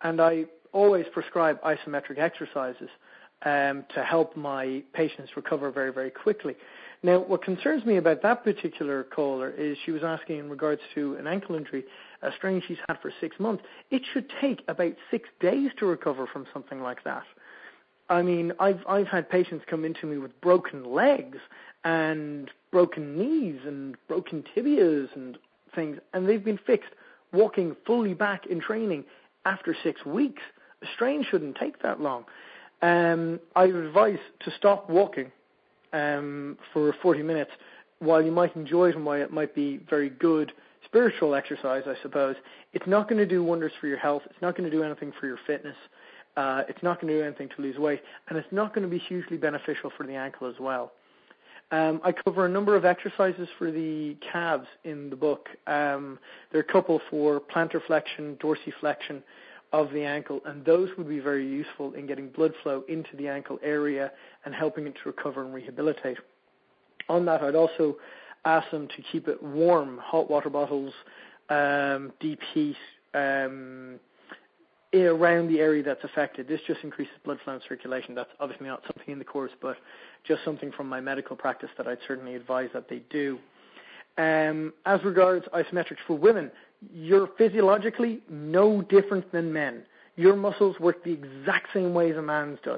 and I always prescribe isometric exercises to help my patients recover very, very quickly. Now, what concerns me about that particular caller is she was asking in regards to an ankle injury, a strain she's had for 6 months. It should take about 6 days to recover from something like that. I mean, I've had patients come into me with broken legs and broken knees and broken tibias and things, and they've been fixed walking fully back in training after 6 weeks. A strain shouldn't take that long. I would advise to stop walking for 40 minutes. While you might enjoy it and while it might be very good spiritual exercise, I suppose, it's not going to do wonders for your health. It's not going to do anything for your fitness. It's not going to do anything to lose weight, and it's not going to be hugely beneficial for the ankle as well. I cover a number of exercises for the calves in the book. There are a couple for plantar flexion, dorsiflexion of the ankle, and those would be very useful in getting blood flow into the ankle area and helping it to recover and rehabilitate. On that, I'd also ask them to keep it warm, hot water bottles, deep heat, around the area that's affected. This just increases blood flow and circulation. That's obviously not something in the course, but just something from my medical practice that I'd certainly advise that they do. As regards isometrics for women, you're physiologically no different than men. Your muscles work the exact same way as a man's does.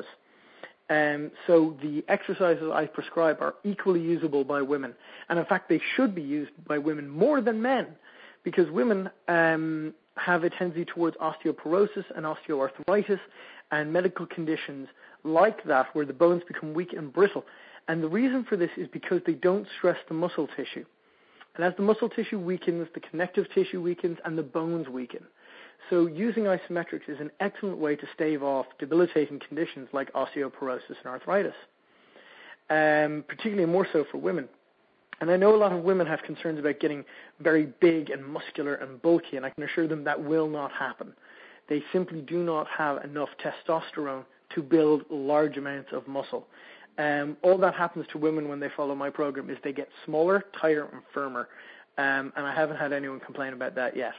So the exercises I prescribe are equally usable by women. And in fact, they should be used by women more than men, because women have a tendency towards osteoporosis and osteoarthritis and medical conditions like that, where the bones become weak and brittle. And the reason for this is because they don't stress the muscle tissue. And as the muscle tissue weakens, the connective tissue weakens, and the bones weaken. So using isometrics is an excellent way to stave off debilitating conditions like osteoporosis and arthritis, particularly more so for women. And I know a lot of women have concerns about getting very big and muscular and bulky, and I can assure them that will not happen. They simply do not have enough testosterone to build large amounts of muscle. All that happens to women when they follow my program is they get smaller, tighter, and firmer. And I haven't had anyone complain about that yet.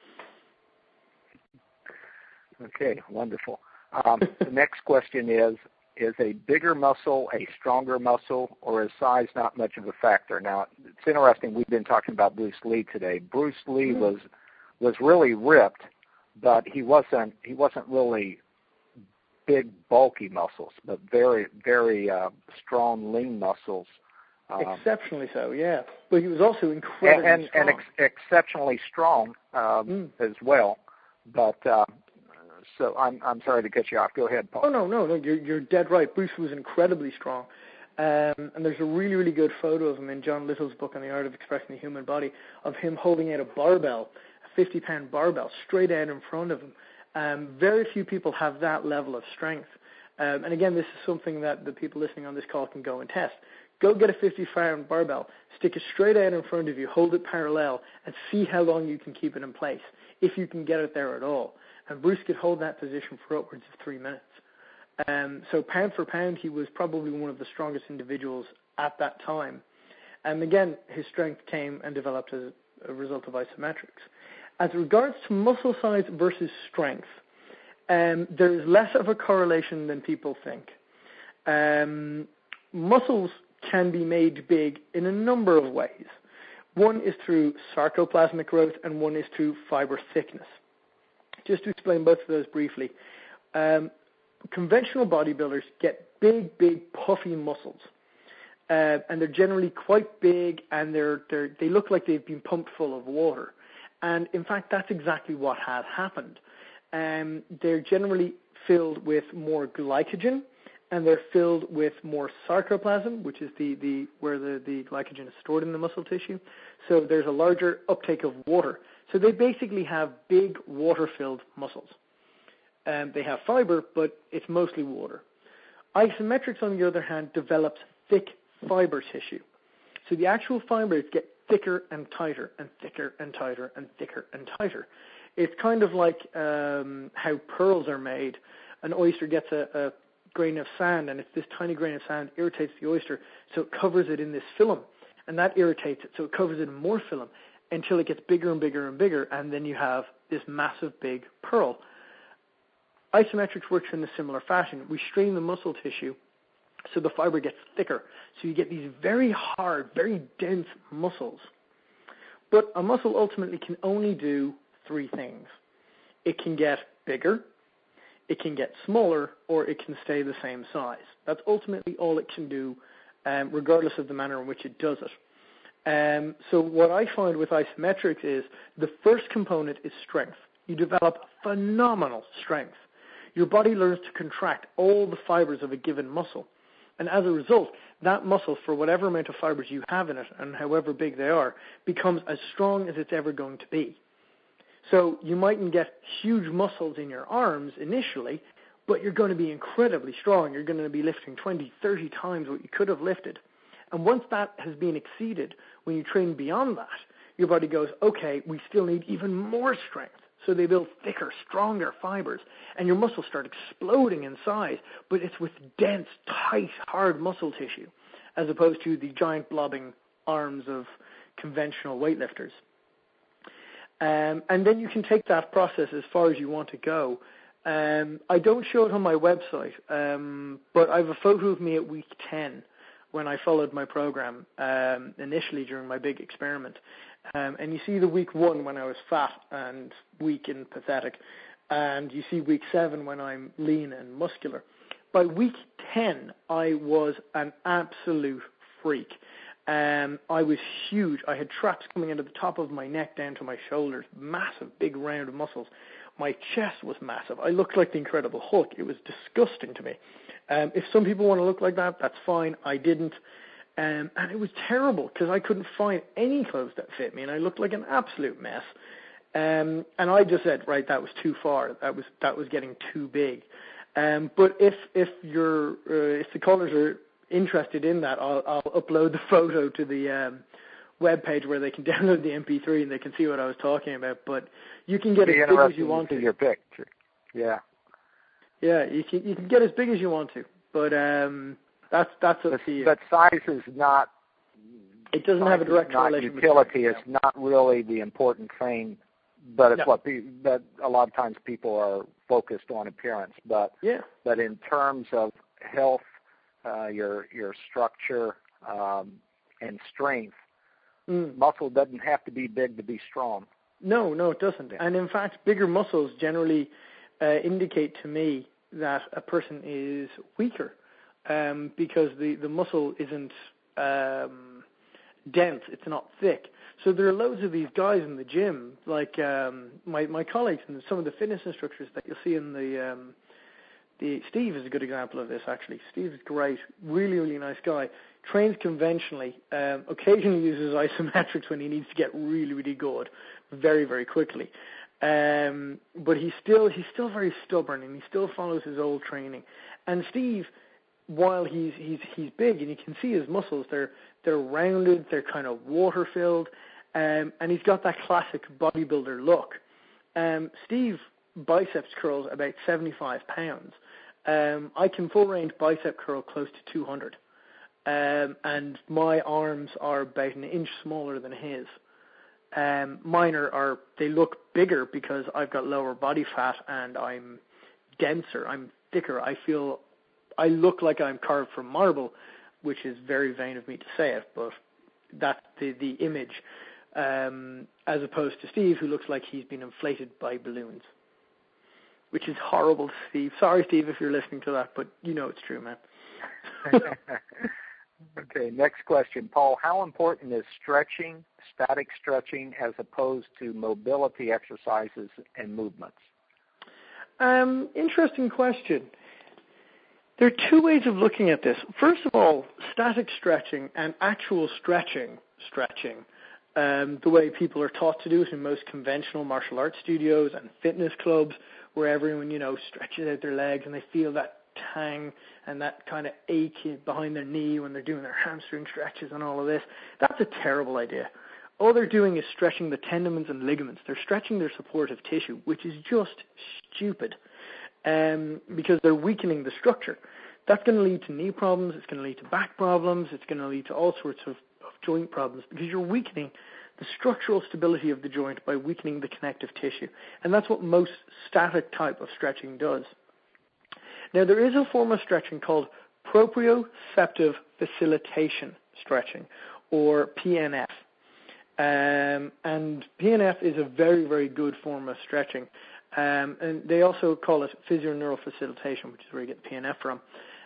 Okay, wonderful. The next question is a bigger muscle a stronger muscle, or is size not much of a factor? Now, it's interesting. We've been talking about Bruce Lee today. Bruce Lee was really ripped, but he wasn't really big, bulky muscles, but very, very strong, lean muscles. Exceptionally so, yeah. But he was also incredibly strong. And exceptionally strong as well. But so I'm sorry to cut you off. Go ahead, Paul. Oh, no, you're dead right. Bruce was incredibly strong. And there's a really, really good photo of him in John Little's book on the Art of Expressing the Human Body, of him holding out a barbell, a 50-pound barbell, straight out in front of him. Very few people have that level of strength. And again, this is something that the people listening on this call can go and test. Go get a 50-pound barbell, stick it straight out in front of you, hold it parallel, and see how long you can keep it in place, if you can get it there at all. And Bruce could hold that position for upwards of 3 minutes. So pound for pound, he was probably one of the strongest individuals at that time. And again, his strength came and developed as a result of isometrics. As regards to muscle size versus strength, there is less of a correlation than people think. Muscles can be made big in a number of ways. One is through sarcoplasmic growth, and one is through fiber thickness. Just to explain both of those briefly, conventional bodybuilders get big, big, puffy muscles. And they're generally quite big, and they look like they've been pumped full of water. And in fact, that's exactly what had happened. They're generally filled with more glycogen, and they're filled with more sarcoplasm, which is where the glycogen is stored in the muscle tissue. So there's a larger uptake of water. So they basically have big water-filled muscles. They have fiber, but it's mostly water. Isometrics, on the other hand, develops thick fiber tissue. So the actual fibers get thicker and tighter and thicker and tighter and thicker and tighter. It's kind of like how pearls are made. An oyster gets a grain of sand, and it's this tiny grain of sand irritates the oyster, so it covers it in this film, and that irritates it, so it covers it in more film until it gets bigger and bigger and bigger, and then you have this massive big pearl. Isometrics works in a similar fashion. We strain the muscle tissue so the fiber gets thicker. So you get these very hard, very dense muscles. But a muscle ultimately can only do three things. It can get bigger, it can get smaller, or it can stay the same size. That's ultimately all it can do, regardless of the manner in which it does it. So what I find with isometrics is the first component is strength. You develop phenomenal strength. Your body learns to contract all the fibers of a given muscle. And as a result, that muscle, for whatever amount of fibers you have in it and however big they are, becomes as strong as it's ever going to be. So you mightn't get huge muscles in your arms initially, but you're going to be incredibly strong. You're going to be lifting 20, 30 times what you could have lifted. And once that has been exceeded, when you train beyond that, your body goes, okay, we still need even more strength. So they build thicker, stronger fibers, and your muscles start exploding in size, but it's with dense, tight, hard muscle tissue, as opposed to the giant blobbing arms of conventional weightlifters. And then you can take that process as far as you want to go. I don't show it on my website, but I have a photo of me at week 10 when I followed my program initially during my big experiment. And you see the week 1 when I was fat and weak and pathetic, and you see week 7 when I'm lean and muscular. By week 10, I was an absolute freak. I was huge. I had traps coming into the top of my neck down to my shoulders, massive, big, round muscles. My chest was massive. I looked like the Incredible Hulk. It was disgusting to me. If some people want to look like that, that's fine. I didn't. And it was terrible because I couldn't find any clothes that fit me, and I looked like an absolute mess. And I just said, right, that was too far. That was getting too big. But if the callers are interested in that, I'll upload the photo to the web page where they can download the MP3 and they can see what I was talking about. But you can get as big as you want to. Your picture. Yeah. Yeah, you can get as big as you want to, but that's up to you. But size is not. It doesn't have a direct correlation. Utility is not really the important thing, but it's that a lot of times people are focused on appearance. But in terms of health, your structure and strength, muscle doesn't have to be big to be strong. No, it doesn't. And in fact, bigger muscles generally indicate to me that a person is weaker because the muscle isn't dense, it's not thick. So there are loads of these guys in the gym, like my colleagues and some of the fitness instructors that you'll see in the Steve is a good example of this, actually. Steve is great, really, really nice guy. Trains conventionally, occasionally uses isometrics when he needs to get really, really good, very, very quickly. But he's still very stubborn, and he still follows his old training. And Steve, while he's big, and you can see his muscles, they're rounded, they're kind of water filled, and he's got that classic bodybuilder look. Steve biceps curls about 75 pounds. I can full range bicep curl close to 200, and my arms are about an inch smaller than his. Mine they look bigger because I've got lower body fat and I'm denser, I'm thicker. I look like I'm carved from marble, which is very vain of me to say it, but that's the image, as opposed to Steve, who looks like he's been inflated by balloons, which is horrible to Steve. Sorry, Steve, if you're listening to that, but you know it's true, man. Okay, next question. Paul, how important is stretching, static stretching, as opposed to mobility exercises and movements? Interesting question. There are two ways of looking at this. First of all, static stretching and actual stretching, the way people are taught to do it in most conventional martial arts studios and fitness clubs, where everyone, stretches out their legs and they feel that tang and that kind of ache behind their knee when they're doing their hamstring stretches and all of this. That's a terrible idea. All they're doing is stretching the tendons and ligaments. They're stretching their supportive tissue, which is just stupid, because they're weakening the structure. That's going to lead to knee problems. It's going to lead to back problems. It's going to lead to all sorts of joint problems, because you're weakening the structural stability of the joint by weakening the connective tissue. And that's what most static type of stretching does. Now, there is a form of stretching called proprioceptive facilitation stretching, or PNF. And PNF is a very, very good form of stretching. And they also call it physioneural facilitation, which is where you get PNF from.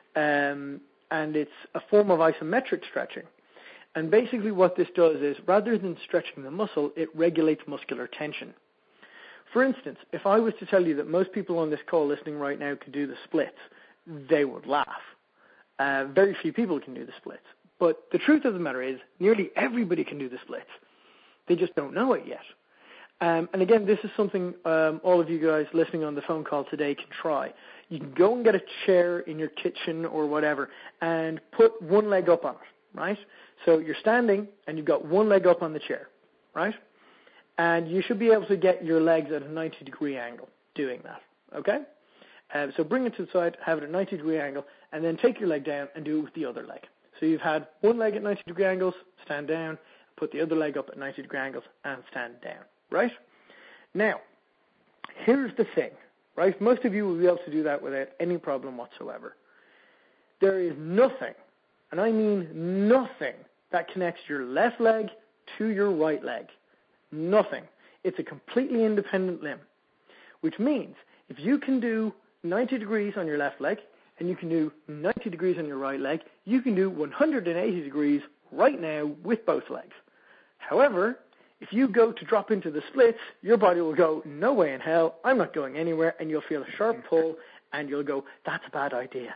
And it's a form of isometric stretching. And basically what this does is, rather than stretching the muscle, it regulates muscular tension. For instance, if I was to tell you that most people on this call listening right now could do the splits, they would laugh. Very few people can do the splits. But the truth of the matter is, nearly everybody can do the splits. They just don't know it yet. And again, this is something all of you guys listening on the phone call today can try. You can go and get a chair in your kitchen or whatever and put one leg up on it, right? So you're standing and you've got one leg up on the chair, right? And you should be able to get your legs at a 90-degree angle doing that, okay? So bring it to the side, have it at a 90-degree angle, and then take your leg down and do it with the other leg. So you've had one leg at 90-degree angles, stand down, put the other leg up at 90-degree angles, and stand down, right? Now, here's the thing, right? Most of you will be able to do that without any problem whatsoever. There is nothing, and I mean nothing, that connects your left leg to your right leg. Nothing. It's a completely independent limb, which means if you can do 90 degrees on your left leg and you can do 90 degrees on your right leg, you can do 180 degrees right now with both legs. However, if you go to drop into the splits, your body will go, no way in hell, I'm not going anywhere, and you'll feel a sharp pull and you'll go, that's a bad idea.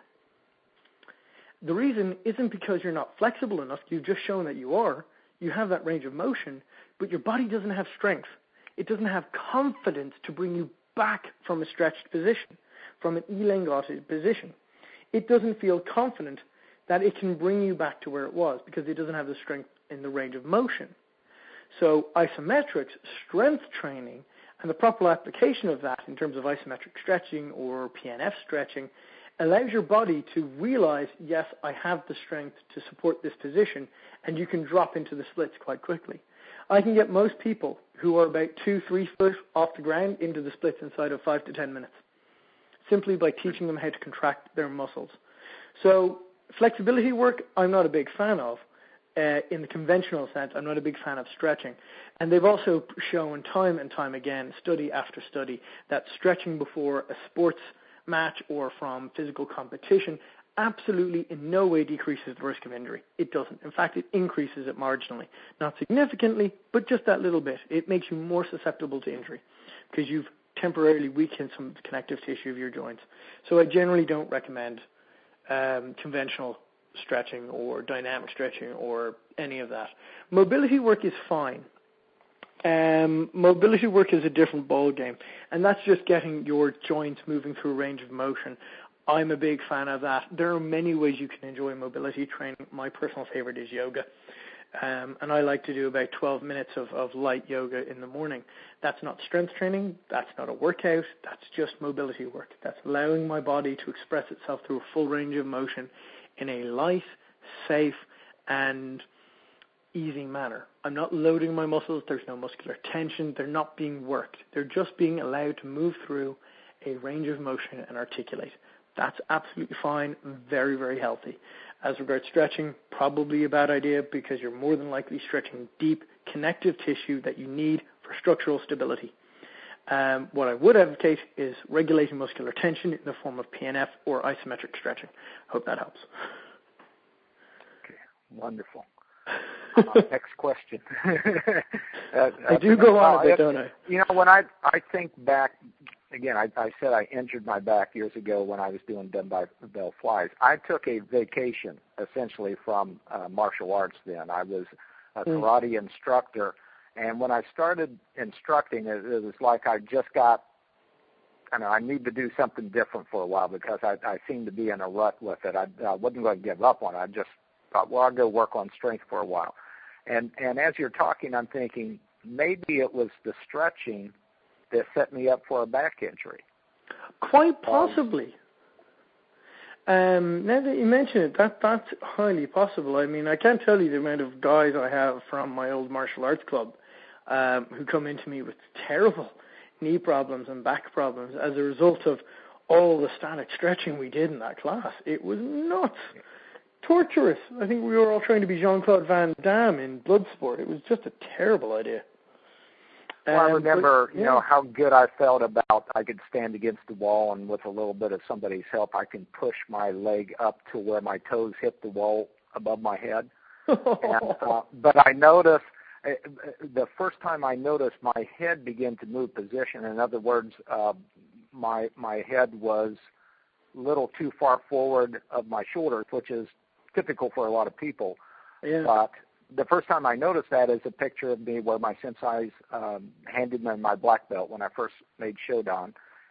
The reason isn't because you're not flexible enough. You've just shown that you are. You have that range of motion, but your body doesn't have strength. It doesn't have confidence to bring you back from a stretched position, from an elongated position. It doesn't feel confident that it can bring you back to where it was because it doesn't have the strength in the range of motion. So isometrics, strength training, and the proper application of that in terms of isometric stretching or PNF stretching allows your body to realize, yes, I have the strength to support this position, and you can drop into the splits quite quickly. I can get most people who are about 2-3 foot off the ground into the splits inside of 5 to 10 minutes, simply by teaching them how to contract their muscles. So flexibility work, I'm not a big fan of. In the conventional sense, I'm not a big fan of stretching. And they've also shown time and time again, study after study, that stretching before a sports match or from physical competition absolutely in no way decreases the risk of injury. It doesn't. In fact, it increases it marginally. Not significantly, but just that little bit. It makes you more susceptible to injury because you've temporarily weakened some of the connective tissue of your joints. So I generally don't recommend conventional stretching or dynamic stretching or any of that. Mobility work is fine. Mobility work is a different ball game, and that's just getting your joints moving through a range of motion. I'm a big fan of that. There are many ways you can enjoy mobility training. My personal favorite is yoga, and I like to do about 12 minutes of light yoga in the morning. That's not strength training. That's not a workout. That's just mobility work. That's allowing my body to express itself through a full range of motion in a light, safe, and easy manner. I'm not loading my muscles. There's no muscular tension. They're not being worked. They're just being allowed to move through a range of motion and articulate. That's absolutely fine, very, very healthy. As regards stretching, probably a bad idea because you're more than likely stretching deep connective tissue that you need for structural stability. What I would advocate is regulating muscular tension in the form of PNF or isometric stretching. Hope that helps. Okay, wonderful. Next question. I do go on a bit, don't I? You know, when I think back, again, I said I injured my back years ago when I was doing dumbbell flies. I took a vacation, essentially, from martial arts then. I was a karate instructor, and when I started instructing, it was like I just got, I need to do something different for a while because I seemed to be in a rut with it. I wasn't going to give up on it. I just thought, well, I'll go work on strength for a while. And as you're talking, I'm thinking maybe it was the stretching that set me up for a back injury. Quite possibly. Now that you mention it, that's highly possible. I mean, I can't tell you the amount of guys I have from my old martial arts club who come into me with terrible knee problems and back problems as a result of all the static stretching we did in that class. It was nuts. Torturous. I think we were all trying to be Jean-Claude Van Damme in Bloodsport. It was just a terrible idea. Well, I remember, how good I felt about I could stand against the wall, and with a little bit of somebody's help, I can push my leg up to where my toes hit the wall above my head. But I noticed, the first time I noticed my head began to move position. In other words, my head was a little too far forward of my shoulders, which is typical for a lot of people. Yeah. But the first time I noticed that is a picture of me where my sensei's handed me my black belt when I first made Shodan,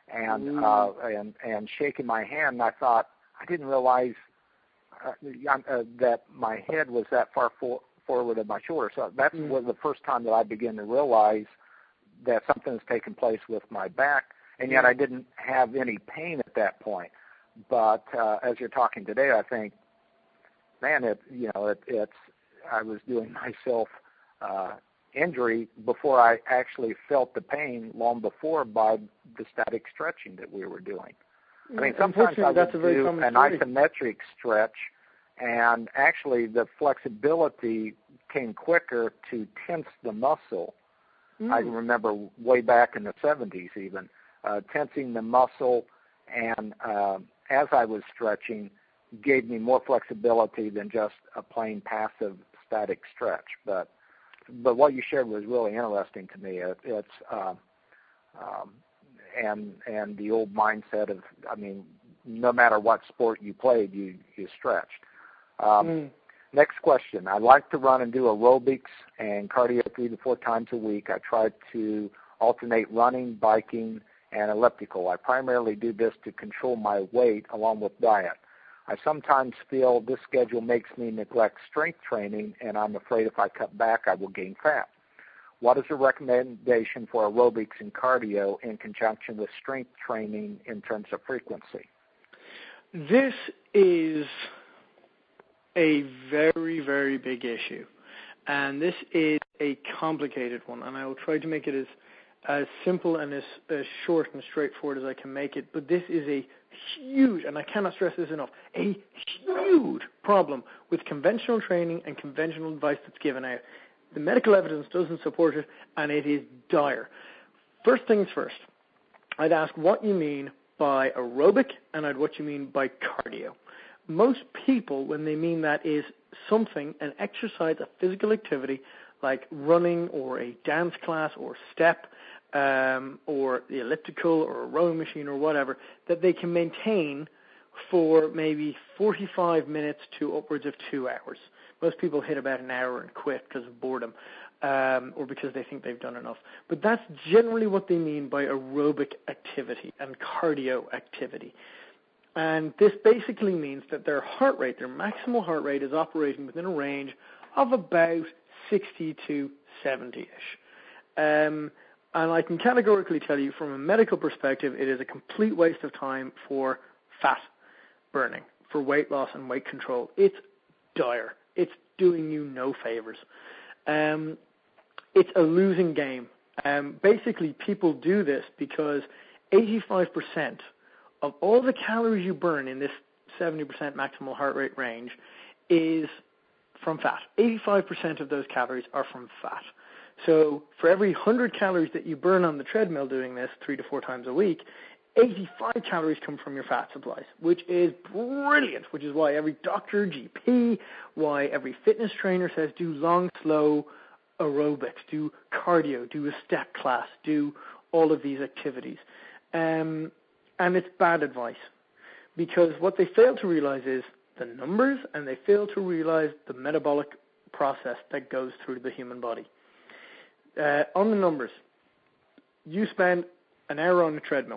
and shaking my hand. And I thought, I didn't realize that my head was that far forward of my shoulder. So that was the first time that I began to realize that something was taking place with my back, and yet I didn't have any pain at that point. But as you're talking today, I think, man, it's I was doing myself injury before I actually felt the pain long before by the static stretching that we were doing. I mean, sometimes I would do an isometric stretch, and actually the flexibility came quicker to tense the muscle. I remember way back in the 70s even, tensing the muscle, and as I was stretching, gave me more flexibility than just a plain passive static stretch. But what you shared was really interesting to me. It's and the old mindset of, I mean, no matter what sport you played, you stretched. Next question. I like to run and do aerobics and cardio 3 to 4 times a week. I try to alternate running, biking, and elliptical. I primarily do this to control my weight along with diet. I sometimes feel this schedule makes me neglect strength training, and I'm afraid if I cut back, I will gain fat. What is the recommendation for aerobics and cardio in conjunction with strength training in terms of frequency? This is a very, very big issue, and this is a complicated one, and I will try to make it as simple and as short and straightforward as I can make it. But this is a huge, and I cannot stress this enough, a huge problem with conventional training and conventional advice that's given out. The medical evidence doesn't support it, and it is dire. First things first, I'd ask what you mean by aerobic, and what you mean by cardio. Most people, when they mean that, is something, an exercise, a physical activity, like running or a dance class or step, or the elliptical or a rowing machine or whatever, that they can maintain for maybe 45 minutes to upwards of 2 hours. Most people hit about an hour and quit because of boredom, or because they think they've done enough. But that's generally what they mean by aerobic activity and cardio activity. And this basically means that their heart rate, their maximal heart rate, is operating within a range of about 60 to 70-ish. And I can categorically tell you from a medical perspective, it is a complete waste of time for fat burning, for weight loss and weight control. It's dire. It's doing you no favors. It's a losing game. Basically, people do this because 85% of all the calories you burn in this 70% maximal heart rate range is from fat. 85% of those calories are from fat. So for every 100 calories that you burn on the treadmill doing this 3 to 4 times a week, 85 calories come from your fat supplies, which is brilliant, which is why every doctor, GP, why every fitness trainer says do long, slow aerobics, do cardio, do a step class, do all of these activities. And it's bad advice, because what they fail to realize is the numbers, and they fail to realize the metabolic process that goes through the human body. On the numbers, you spend an hour on a treadmill,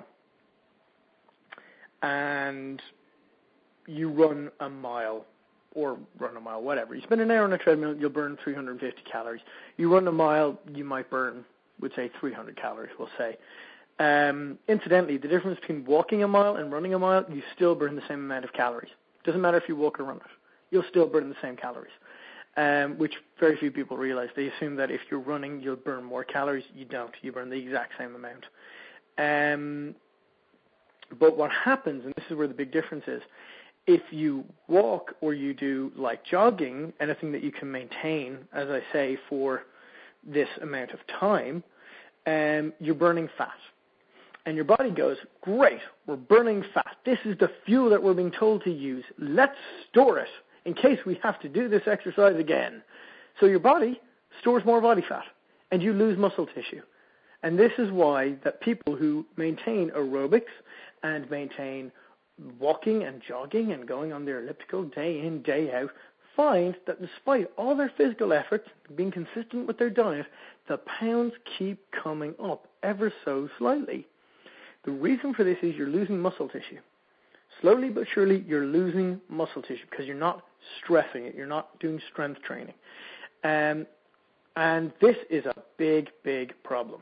and you run a mile, whatever. You spend an hour on a treadmill, you'll burn 350 calories. You run a mile, you might burn, we'd say 300 calories, we'll say. Incidentally, the difference between walking a mile and running a mile, you still burn the same amount of calories. Doesn't matter if you walk or run it. You'll still burn the same calories, which very few people realize. They assume that if you're running, you'll burn more calories. You don't. You burn the exact same amount. But what happens, and this is where the big difference is, if you walk or you do like jogging, anything that you can maintain, as I say, for this amount of time, you're burning fat. And your body goes, great, we're burning fat. This is the fuel that we're being told to use. Let's store it in case we have to do this exercise again. So your body stores more body fat, and you lose muscle tissue. And this is why that people who maintain aerobics and maintain walking and jogging and going on their elliptical day in, day out, find that despite all their physical efforts, being consistent with their diet, the pounds keep coming up ever so slightly. The reason for this is you're losing muscle tissue. Slowly but surely, you're losing muscle tissue because you're not stressing it. You're not doing strength training. And this is a big, big problem.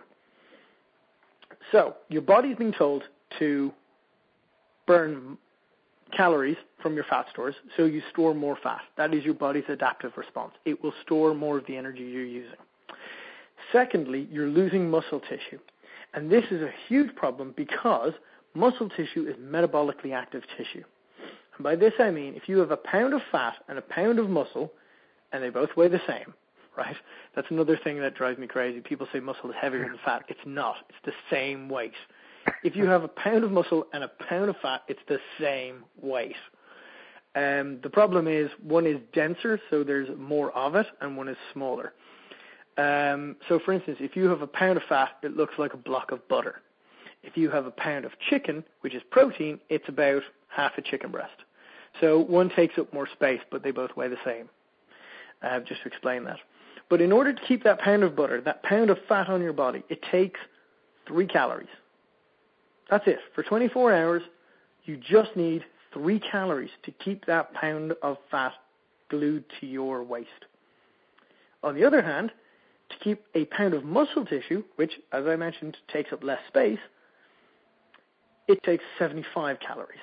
So your body's being told to burn calories from your fat stores, so you store more fat. That is your body's adaptive response. It will store more of the energy you're using. Secondly, you're losing muscle tissue. And this is a huge problem because muscle tissue is metabolically active tissue. And by this I mean if you have a pound of fat and a pound of muscle, and they both weigh the same, right? That's another thing that drives me crazy. People say muscle is heavier than fat. It's not. It's the same weight. If you have a pound of muscle and a pound of fat, it's the same weight. The problem is one is denser, so there's more of it, and one is smaller. So, for instance, if you have a pound of fat, it looks like a block of butter. If you have a pound of chicken, which is protein, it's about half a chicken breast. So one takes up more space, but they both weigh the same. Just to explain that. But in order to keep that pound of butter, that pound of fat on your body, it takes 3 calories. That's it. For 24 hours, you just need 3 calories to keep that pound of fat glued to your waist. On the other hand, to keep a pound of muscle tissue, which, as I mentioned, takes up less space, it takes 75 calories.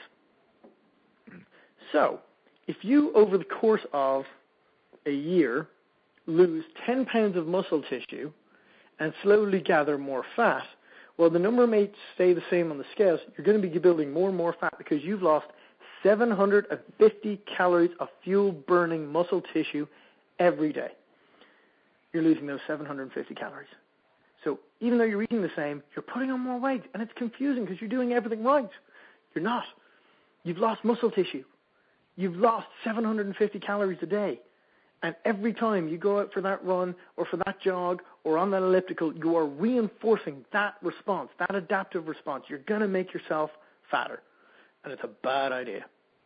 So, if you, over the course of a year, lose 10 pounds of muscle tissue and slowly gather more fat, well, the number may stay the same on the scales. You're going to be building more and more fat because you've lost 750 calories of fuel-burning muscle tissue every day. You're losing those 750 calories. So even though you're eating the same, you're putting on more weight, and it's confusing because you're doing everything right. You're not. You've lost muscle tissue. You've lost 750 calories a day. And every time you go out for that run or for that jog or on that elliptical, you are reinforcing that response, that adaptive response. You're going to make yourself fatter, and it's a bad idea.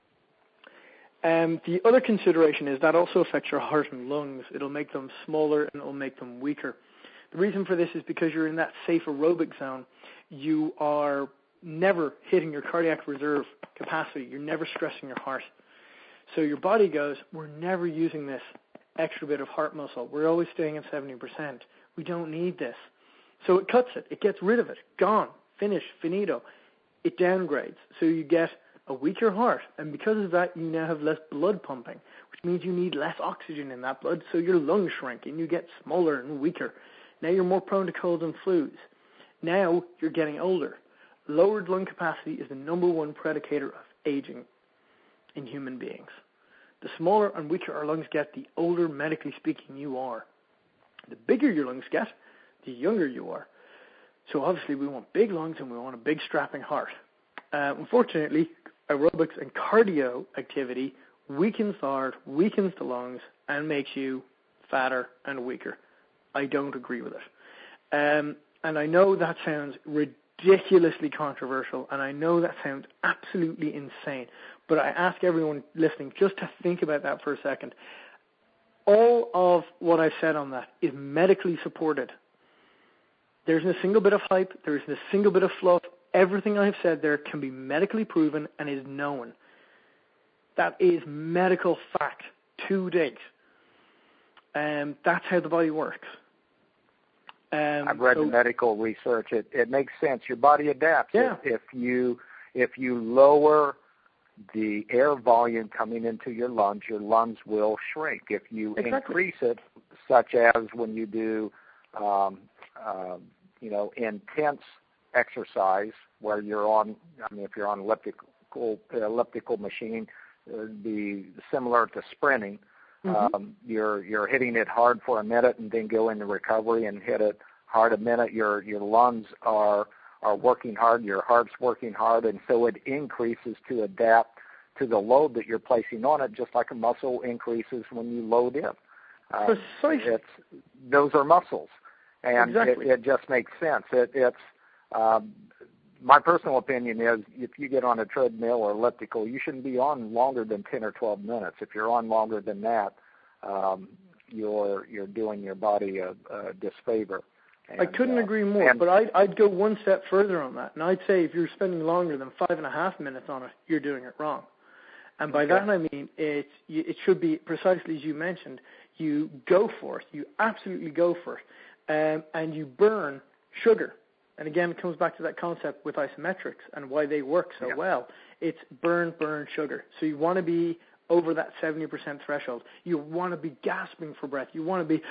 The other consideration is that also affects your heart and lungs. It'll make them smaller and it'll make them weaker. The reason for this is because you're in that safe aerobic zone. You are never hitting your cardiac reserve capacity. You're never stressing your heart. So your body goes, we're never using this extra bit of heart muscle. We're always staying at 70%. We don't need this. So it cuts it. It gets rid of it. Gone. Finished. Finito. It downgrades. So you get a weaker heart. And because of that, you now have less blood pumping, which means you need less oxygen in that blood. So your lungs shrink and you get smaller and weaker. Now you're more prone to colds and flus. Now you're getting older. Lowered lung capacity is the number one predicator of aging in human beings. The smaller and weaker our lungs get, the older, medically speaking, you are. The bigger your lungs get, the younger you are. So obviously we want big lungs and we want a big strapping heart. Unfortunately, aerobics and cardio activity weakens the heart, weakens the lungs, and makes you fatter and weaker. I don't agree with it. And I know that sounds ridiculously controversial, and I know that sounds absolutely insane, but I ask everyone listening just to think about that for a second. All of what I've said on that is medically supported. There isn't a single bit of hype. There isn't a single bit of fluff. Everything I've said there can be medically proven and is known. That is medical fact to date. That's how the body works. I've read the medical research. It makes sense. Your body adapts. Yeah. If you lower the air volume coming into your lungs will shrink. If you increase it, such as when you do, intense exercise where you're on, if you're on elliptical machine, it would be similar to sprinting. Mm-hmm. You're hitting it hard for a minute and then go into recovery and hit it hard a minute. Your lungs are working hard, your heart's working hard, and so it increases to adapt to the load that you're placing on it, just like a muscle increases when you load in. Precisely. Those are muscles, and exactly. it just makes sense. It's my personal opinion is if you get on a treadmill or elliptical, you shouldn't be on longer than 10 or 12 minutes. If you're on longer than that, you're doing your body a disfavor. And, I couldn't agree more, but I'd go one step further on that, and I'd say if you're spending longer than 5.5 minutes on it, you're doing it wrong. And by that I mean it should be precisely as you mentioned. You go for it. You absolutely go for it, and you burn sugar. And again, it comes back to that concept with isometrics and why they work so well. It's burn sugar. So you want to be over that 70% threshold. You want to be gasping for breath. You want to be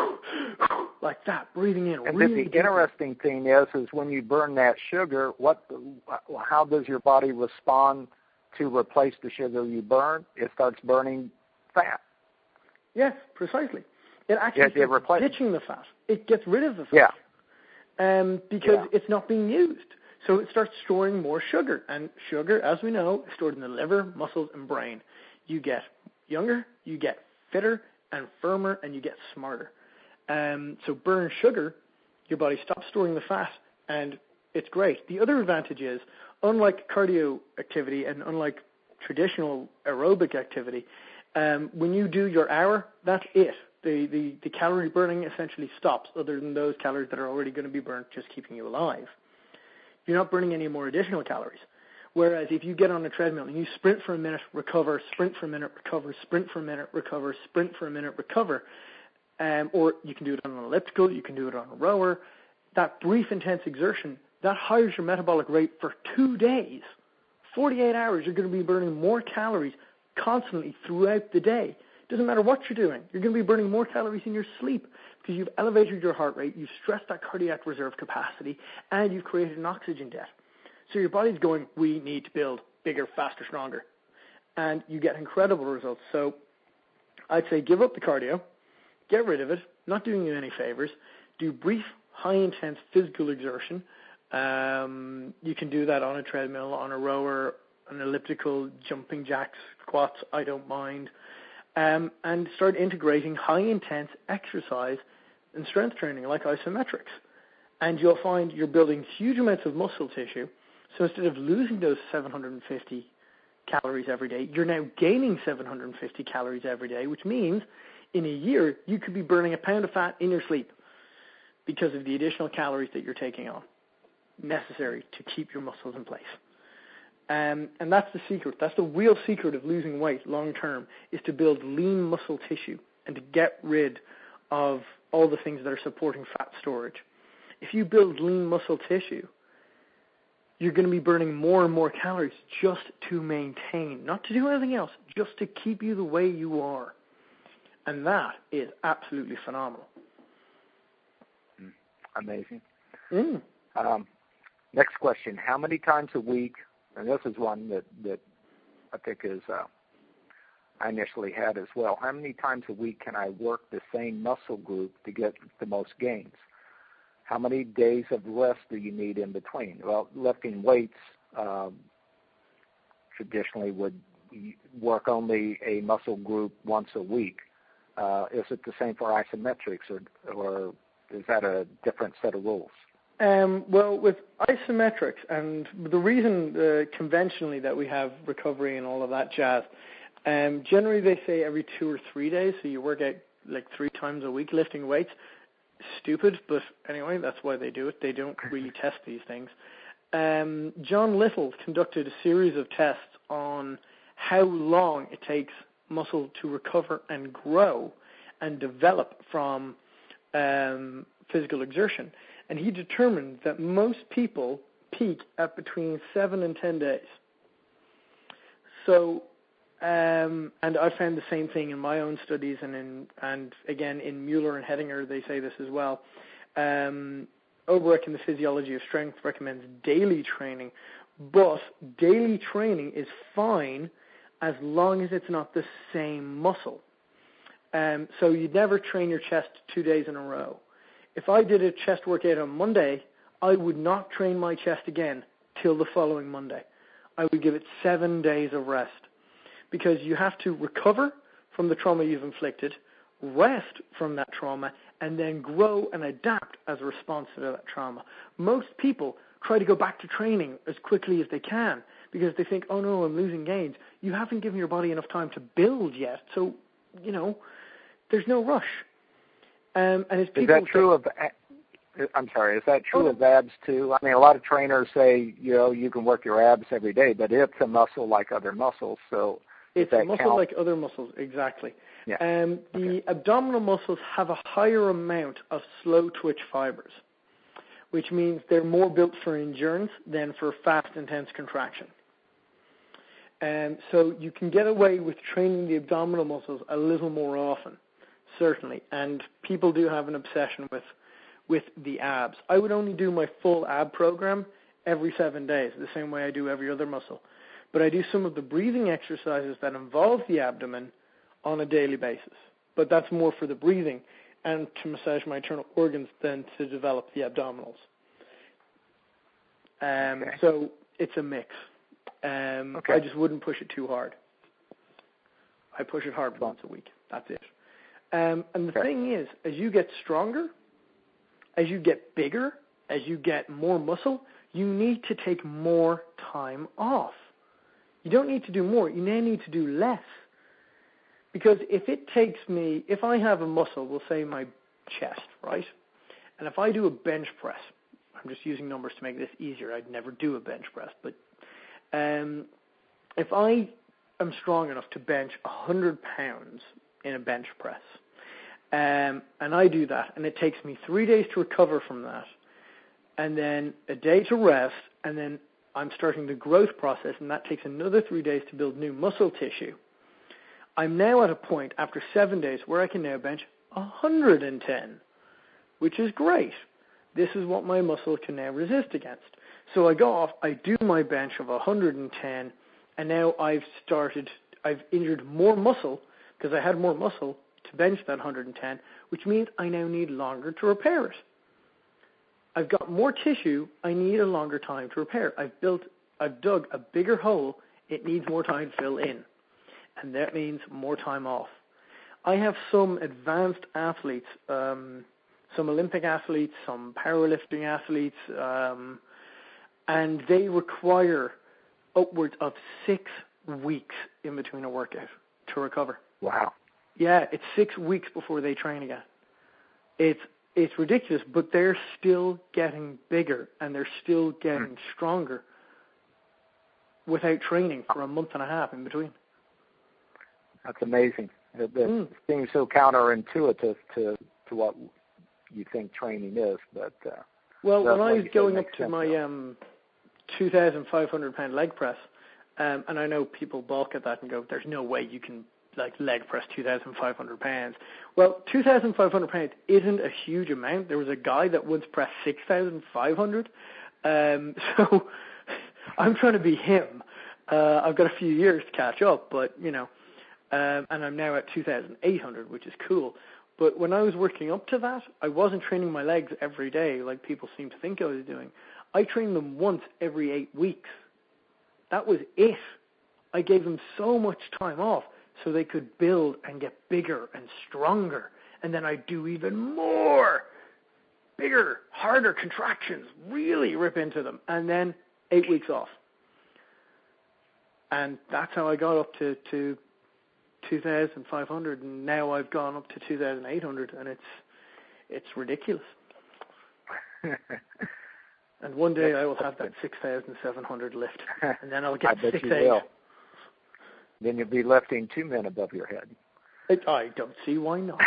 like that, breathing in. And really the interesting thing is when you burn that sugar, how does your body respond to replace the sugar you burn? It starts burning fat. Yes, precisely. It actually starts ditching the fat. It gets rid of the fat. Yeah. Because it's not being used. So it starts storing more sugar. And sugar, as we know, is stored in the liver, muscles, and brain. You get younger, you get fitter and firmer, and you get smarter. So burn sugar, your body stops storing the fat, and it's great. The other advantage is, unlike cardio activity and unlike traditional aerobic activity, when you do your hour, that's it. The calorie burning essentially stops, other than those calories that are already going to be burnt, just keeping you alive. You're not burning any more additional calories. Whereas if you get on a treadmill and you sprint for a minute, recover, sprint for a minute, recover, sprint for a minute, recover, sprint for a minute, recover, or you can do it on an elliptical, you can do it on a rower, that brief, intense exertion, that hires your metabolic rate for 2 days. 48 hours, you're going to be burning more calories constantly throughout the day. Doesn't matter what you're doing. You're going to be burning more calories in your sleep because you've elevated your heart rate, you've stressed that cardiac reserve capacity, and you've created an oxygen debt. So your body's going, we need to build bigger, faster, stronger. And you get incredible results. So I'd say give up the cardio, get rid of it, not doing you any favors. Do brief, high-intense physical exertion. You can do that on a treadmill, on a rower, an elliptical, jumping jacks, squats, I don't mind. And start integrating high-intense exercise and strength training like isometrics. And you'll find you're building huge amounts of muscle tissue. So instead of losing those 750 calories every day, you're now gaining 750 calories every day, which means in a year you could be burning a pound of fat in your sleep because of the additional calories that you're taking on, necessary to keep your muscles in place. And that's the secret. That's the real secret of losing weight long term, is to build lean muscle tissue and to get rid of all the things that are supporting fat storage. If you build lean muscle tissue, you're going to be burning more and more calories just to maintain, not to do anything else, just to keep you the way you are. And that is absolutely phenomenal. Amazing. Next question. How many times a week, and this is one that I think is I initially had as well, how many times a week can I work the same muscle group to get the most gains? How many days of rest do you need in between? Well, lifting weights traditionally would work only a muscle group once a week. Is it the same for isometrics, or is that a different set of rules? Well, with isometrics, and the reason conventionally that we have recovery and all of that jazz, generally they say every 2 or 3 days, so you work out like 3 times a week lifting weights. Stupid, but anyway, that's why they do it. They don't really test these things. John Little conducted a series of tests on how long it takes muscle to recover and grow and develop from physical exertion. And he determined that most people peak at between 7 and 10 days. So, and I found the same thing in my own studies, and again in Mueller and Hedinger they say this as well. Oberek in the Physiology of Strength recommends daily training, but daily training is fine as long as it's not the same muscle. So you'd never train your chest 2 days in a row. If I did a chest workout on Monday, I would not train my chest again till the following Monday. I would give it 7 days of rest, because you have to recover from the trauma you've inflicted, rest from that trauma, and then grow and adapt as a response to that trauma. Most people try to go back to training as quickly as they can because they think, oh no, I'm losing gains. You haven't given your body enough time to build yet, so, there's no rush. And as people is that true of abs too? I mean, a lot of trainers say, you can work your abs every day, but it's a muscle like other muscles, so it's a muscle like other muscles, exactly. Yeah. The abdominal muscles have a higher amount of slow twitch fibers, which means they're more built for endurance than for fast, intense contraction. So you can get away with training the abdominal muscles a little more often, certainly. And people do have an obsession with the abs. I would only do my full ab program every 7 days, the same way I do every other muscle. But I do some of the breathing exercises that involve the abdomen on a daily basis. But that's more for the breathing and to massage my internal organs than to develop the abdominals. So it's a mix. I just wouldn't push it too hard. I push it hard once a week. That's it. And the thing is, as you get stronger, as you get bigger, as you get more muscle, you need to take more time off. You don't need to do more. You now need to do less. Because if I have a muscle, we'll say my chest, right? And if I do a bench press, I'm just using numbers to make this easier. I'd never do a bench press, but if I am strong enough to bench 100 pounds in a bench press, and I do that, and it takes me 3 days to recover from that, and then a day to rest, and then I'm starting the growth process, and that takes another 3 days to build new muscle tissue. I'm now at a point after 7 days where I can now bench 110, which is great. This is what my muscle can now resist against. So I go off, I do my bench of 110, and now I've injured more muscle because I had more muscle to bench that 110, which means I now need longer to repair it. I've got more tissue, I need a longer time to repair. I've dug a bigger hole, it needs more time to fill in. And that means more time off. I have some advanced athletes, some Olympic athletes, some powerlifting athletes, and they require upwards of 6 weeks in between a workout to recover. Wow. Yeah, it's 6 weeks before they train again. It's ridiculous, but they're still getting bigger and they're still getting stronger without training for a month and a half in between. That's amazing. It seems so counterintuitive to what you think training is, but well, when I was going up to my 2,500 pound leg press, and I know people balk at that and go, "There's no way you can leg press 2,500 pounds." Well, 2,500 pounds isn't a huge amount. There was a guy that once pressed 6,500, so I'm trying to be him. I've got a few years to catch up, but and I'm now at 2,800, which is cool. But when I was working up to that, I wasn't training my legs every day like people seem to think I was doing. I trained them once every 8 weeks. That was it. I gave them so much time off so they could build and get bigger and stronger. And then I'd do even more, bigger, harder contractions, really rip into them. And then 8 weeks off. And that's how I got up to 2,500, and now I've gone up to 2,800, and it's ridiculous. And one day I will have that 6,700 lift, and then I'll get 6,800. Then you'll be lifting 2 men above your head. I don't see why not.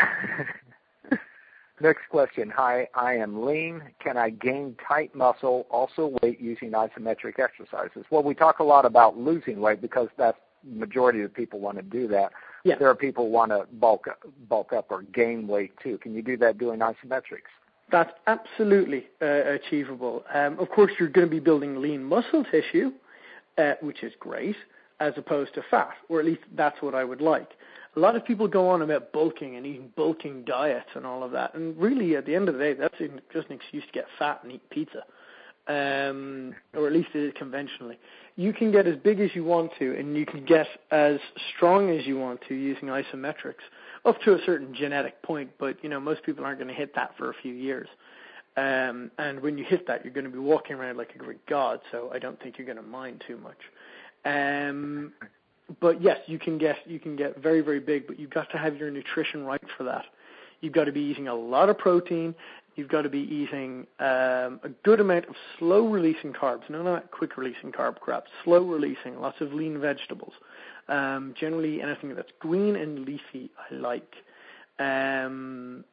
Next question. Hi, I am lean. Can I gain tight muscle, also weight, using isometric exercises? Well, we talk a lot about losing weight because that's the majority of people want to do that. Yeah. There are people who want to bulk up or gain weight too. Can you do that doing isometrics? That's absolutely achievable. Of course, you're going to be building lean muscle tissue, which is great, as opposed to fat, or at least that's what I would like. A lot of people go on about bulking and eating bulking diets and all of that, and really, at the end of the day, that's just an excuse to get fat and eat pizza, or at least it is conventionally. You can get as big as you want to, and you can get as strong as you want to using isometrics, up to a certain genetic point, but most people aren't going to hit that for a few years. And when you hit that, you're going to be walking around like a Greek god, so I don't think you're going to mind too much. But yes, you can get very, very big, but you've got to have your nutrition right for that. You've got to be eating a lot of protein. You've got to be eating a good amount of slow-releasing carbs. No, not quick-releasing carb crap. Slow-releasing, lots of lean vegetables. Generally, anything that's green and leafy, I like. And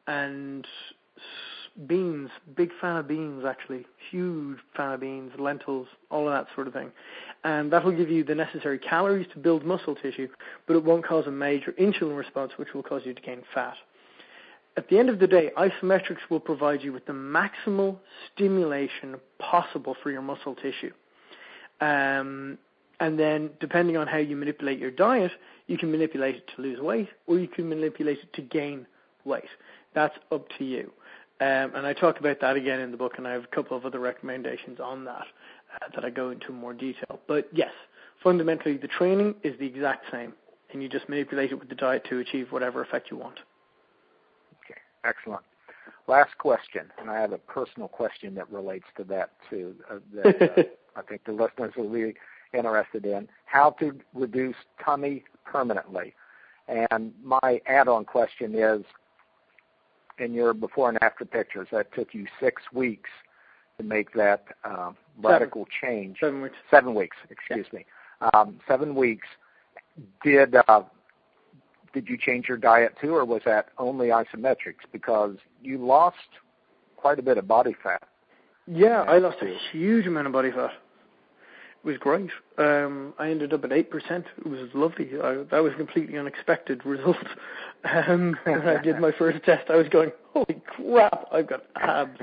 beans, big fan of beans, actually. Huge fan of beans, lentils, all of that sort of thing. And that will give you the necessary calories to build muscle tissue, but it won't cause a major insulin response, which will cause you to gain fat. At the end of the day, isometrics will provide you with the maximal stimulation possible for your muscle tissue. And then, depending on how you manipulate your diet, you can manipulate it to lose weight, or you can manipulate it to gain weight. That's up to you. And I talk about that again in the book, and I have a couple of other recommendations on that that I go into more detail. But yes, fundamentally, the training is the exact same, and you just manipulate it with the diet to achieve whatever effect you want. Okay, excellent. Last question, and I have a personal question that relates to that too, that I think the listeners will be interested in. How to reduce tummy permanently. And my add-on question is, in your before and after pictures, that took you 6 weeks to make that radical change. 7 weeks. 7 weeks, excuse me. 7 weeks. Did you change your diet too, or was that only isometrics? Because you lost quite a bit of body fat. Yeah, I lost a huge amount of body fat. It was great. I ended up at 8%. It was lovely. That was a completely unexpected result. When I did my first test, I was going, holy crap, I've got abs.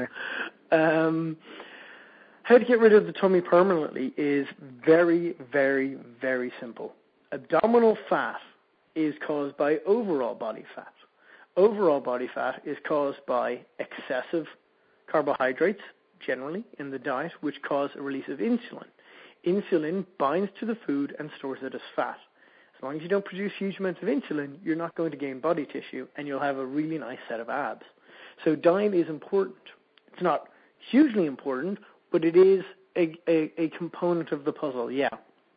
How to get rid of the tummy permanently is very, very, very simple. Abdominal fat is caused by overall body fat. Overall body fat is caused by excessive carbohydrates, generally, in the diet, which cause a release of insulin. Insulin binds to the food and stores it as fat. As long as you don't produce huge amounts of insulin, you're not going to gain body tissue, and you'll have a really nice set of abs. So diet is important. It's not hugely important, but it is a component of the puzzle, yeah.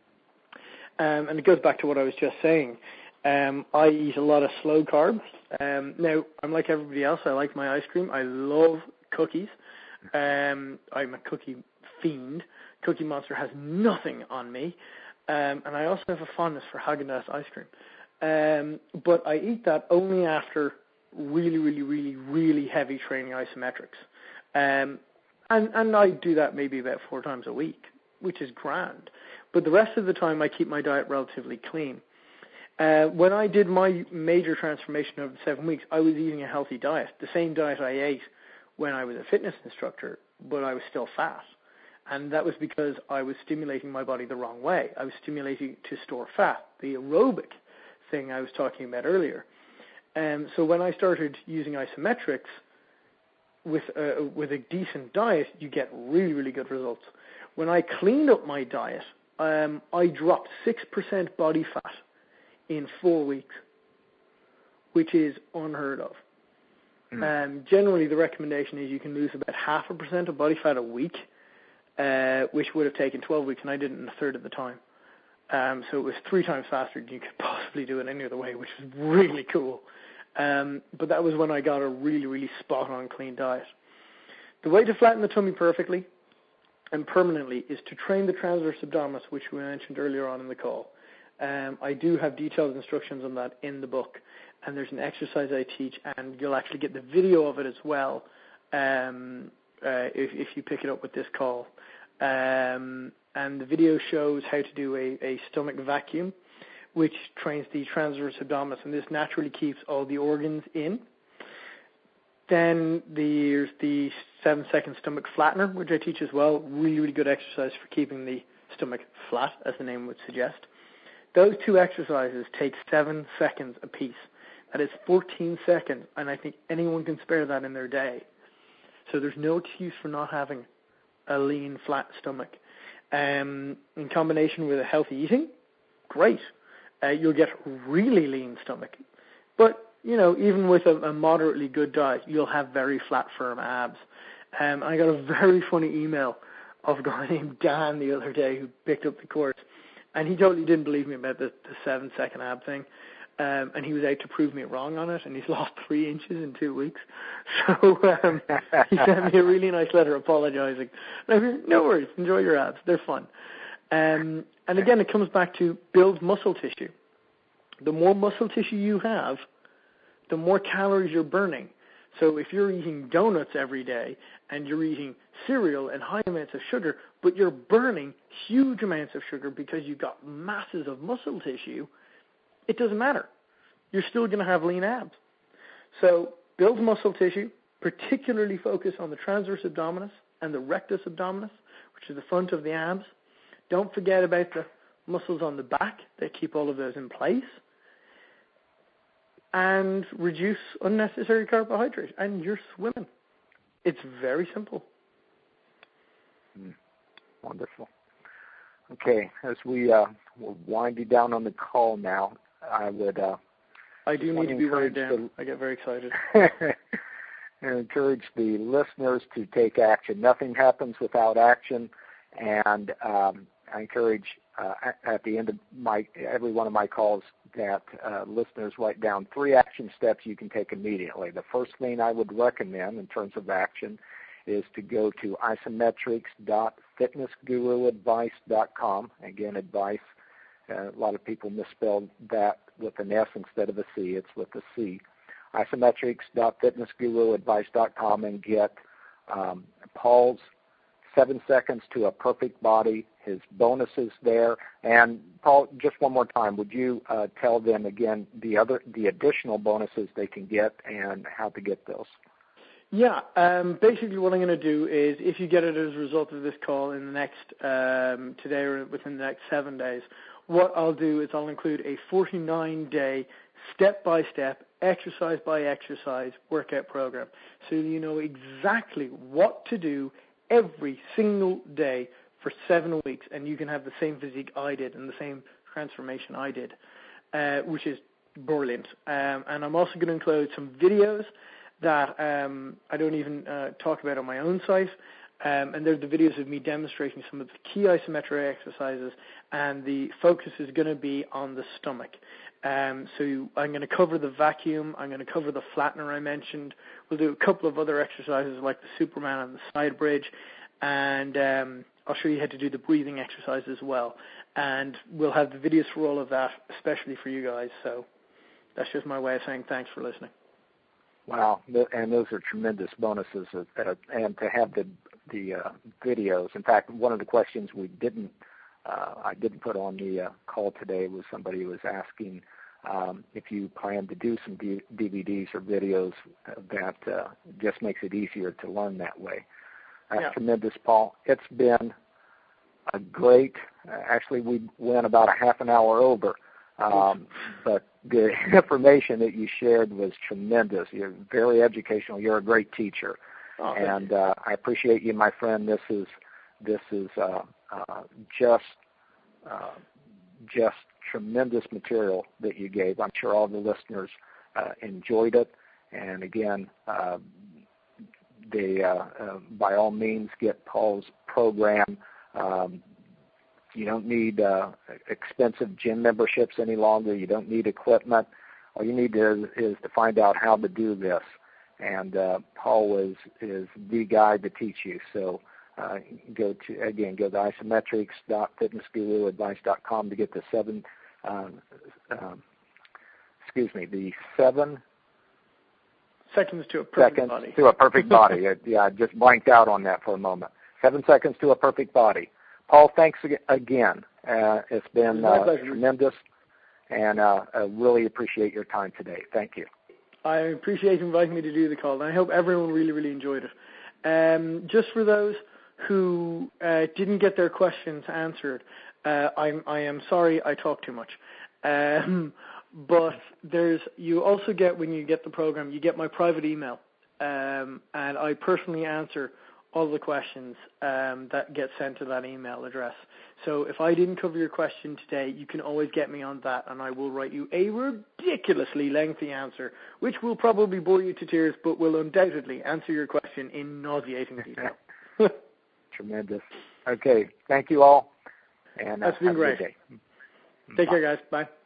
And it goes back to what I was just saying. I eat a lot of slow carbs. Now, I'm like everybody else. I like my ice cream. I love cookies. I'm a cookie fiend. Cookie Monster has nothing on me. And I also have a fondness for Häagen-Dazs ice cream. But I eat that only after really, really, really, really heavy training isometrics. And I do that maybe about 4 times a week, which is grand. But the rest of the time, I keep my diet relatively clean. When I did my major transformation over the 7 weeks, I was eating a healthy diet, the same diet I ate when I was a fitness instructor, but I was still fat. And that was because I was stimulating my body the wrong way. I was stimulating to store fat, the aerobic thing I was talking about earlier. So when I started using isometrics with a decent diet, you get really, really good results. When I cleaned up my diet, I dropped 6% body fat in 4 weeks, which is unheard of. Generally, the recommendation is you can lose about 0.5% of body fat a week, which would have taken 12 weeks, and I did it in a third of the time. So it was 3 times faster than you could possibly do it any other way, which is really cool. But that was when I got a really, really spot-on clean diet. The way to flatten the tummy perfectly and permanently is to train the transverse abdominis, which we mentioned earlier on in the call. I do have detailed instructions on that in the book, and there's an exercise I teach, and you'll actually get the video of it as well if you pick it up with this call. And the video shows how to do a stomach vacuum, which trains the transverse abdominis, and this naturally keeps all the organs in. Then there's the 7-second stomach flattener, which I teach as well. Really, really good exercise for keeping the stomach flat, as the name would suggest. Those two exercises take 7 seconds apiece. That is 14 seconds, and I think anyone can spare that in their day. So there's no excuse for not having a lean, flat stomach. In combination with a healthy eating, great. You'll get really lean stomach. But, even with a moderately good diet, you'll have very flat, firm abs. I got a very funny email of a guy named Dan the other day who picked up the course, and he totally didn't believe me about the 7-second ab thing. And he was out to prove me wrong on it, and he's lost 3 inches in 2 weeks. So he sent me a really nice letter apologizing. And I said, no worries, enjoy your abs, they're fun. And again, it comes back to build muscle tissue. The more muscle tissue you have, the more calories you're burning. So if you're eating donuts every day and you're eating cereal and high amounts of sugar, but you're burning huge amounts of sugar because you've got masses of muscle tissue, it doesn't matter. You're still going to have lean abs. So build muscle tissue, particularly focus on the transverse abdominis and the rectus abdominis, which is the front of the abs. Don't forget about the muscles on the back that keep all of those in place. And reduce unnecessary carbohydrates, and you're swimming. It's very simple. Wonderful. Okay, as we're winding down on the call now, I would. I do need to be wired down. I get very excited. And encourage the listeners to take action. Nothing happens without action, and I encourage at the end of every one of my calls that listeners write down 3 action steps you can take immediately. The first thing I would recommend in terms of action is to go to isometrics.fitnessguruadvice.com. Again, advice. A lot of people misspell that with an S instead of a C. It's with a C. Isometrics.fitnessguruadvice.com and get Paul's 7 seconds to a perfect body, his bonuses there. And Paul, just one more time, would you tell them again the additional bonuses they can get and how to get those? Yeah, basically what I'm going to do is, if you get it as a result of this call in the next, today or within the next 7 days, what I'll do is I'll include a 49-day step-by-step, exercise-by-exercise workout program, so you know exactly what to do every single day for 7 weeks, and you can have the same physique I did and the same transformation I did, which is brilliant. And I'm also going to include some videos that I don't even talk about on my own site, and they're the videos of me demonstrating some of the key isometric exercises, and the focus is going to be on the stomach. So I'm going to cover the vacuum, I'm going to cover the flattener I mentioned, we'll do a couple of other exercises like the Superman and the side bridge, and I'll show you how to do the breathing exercise as well. And we'll have the videos for all of that, especially for you guys. So that's just my way of saying thanks for listening. Wow, and those are tremendous bonuses, and to have the videos. In fact, one of the questions I didn't put on the call today was somebody who was asking if you plan to do some DVDs or videos that just makes it easier to learn that way. That's tremendous, Paul. It's been a great, actually we went about a half an hour over, but the information that you shared was tremendous. You're very educational. You're a great teacher. Oh, and I appreciate you, my friend. This is just tremendous material that you gave. I'm sure all the listeners enjoyed it. And again, they by all means get Paul's program. You don't need expensive gym memberships any longer. You don't need equipment. All you need is to find out how to do this. And Paul is the guy to teach you. So go to isometrics.fitnessguruadvice.com to get the 7 seconds to a perfect body. To a perfect body. Yeah, I just blanked out on that for a moment. 7 seconds to a perfect body. Paul, thanks again. It's been tremendous, and I really appreciate your time today. Thank you. I appreciate you inviting me to do the call, and I hope everyone really, really enjoyed it. Just for those who didn't get their questions answered, I am sorry I talk too much. But you also get, when you get the program, you get my private email, and I personally answer all the questions that get sent to that email address. So if I didn't cover your question today, you can always get me on that, and I will write you a ridiculously lengthy answer, which will probably bore you to tears, but will undoubtedly answer your question in nauseating detail. Tremendous. Okay, thank you all. And that's been great. Take care, guys. Bye.